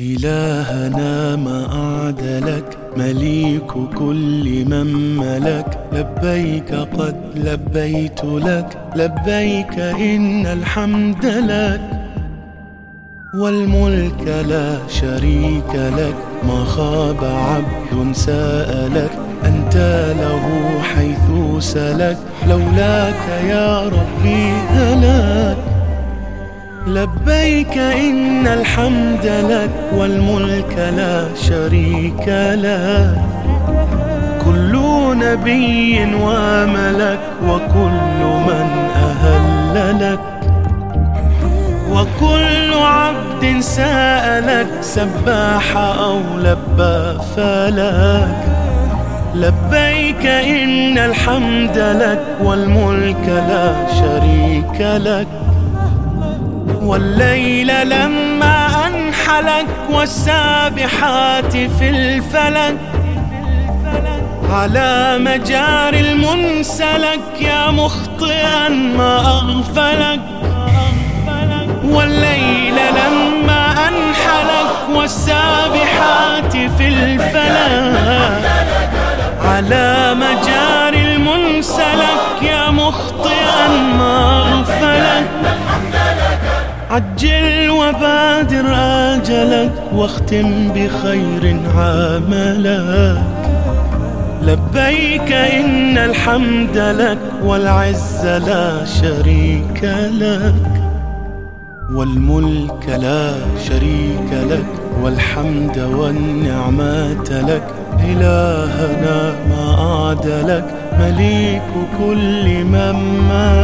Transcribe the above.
إلهنا ما أعدلك، مليك كل من ملك. لبيك قد لبيت لك، لبيك إن الحمد لك والملك لا شريك لك. ما خاب عبد سألك، أنت له حيث سلك. لولاك يا ربي هلك. لبيك إن الحمد لك والملك لا شريك لك. كل نبي وملك وكل من أهل لك، وكل عبد سألك سباح أو لبى فلك. لبيك إن الحمد لك والملك لا شريك لك. والليل لما أنحلك والسابحات في الفلك، على مجار المنسلك يا مخطئا ما أغفلك. والليل لما أنحلك والسابحات في الفلك، على مجار المنسلك يا مخطئا ما أغفلك. عجل وبادر آجلك واختم بخير عملك. لبيك إن الحمد لك والعز لا شريك لك، والملك لا شريك لك، والحمد والنعمات لك. إلهنا ما أعدلك، مليك كل من